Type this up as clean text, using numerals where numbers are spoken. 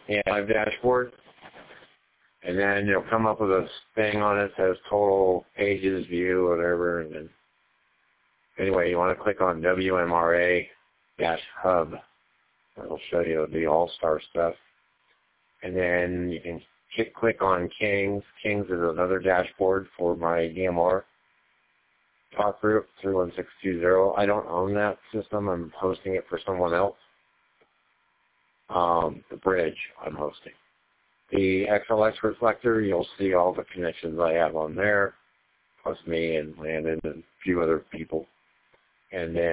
Yeah, live dashboard. And then you'll come up with a thing on it that says total pages, view, whatever. And then anyway, you want to click on WMRA-hub. It'll show you the all-star stuff. And then you can click on Kings. Kings is another dashboard for my DMR talk group, 31620. I don't own that system. I'm hosting it for someone else. The bridge I'm hosting. The XLX reflector, you'll see all the connections I have on there, plus me and Landon and a few other people. And then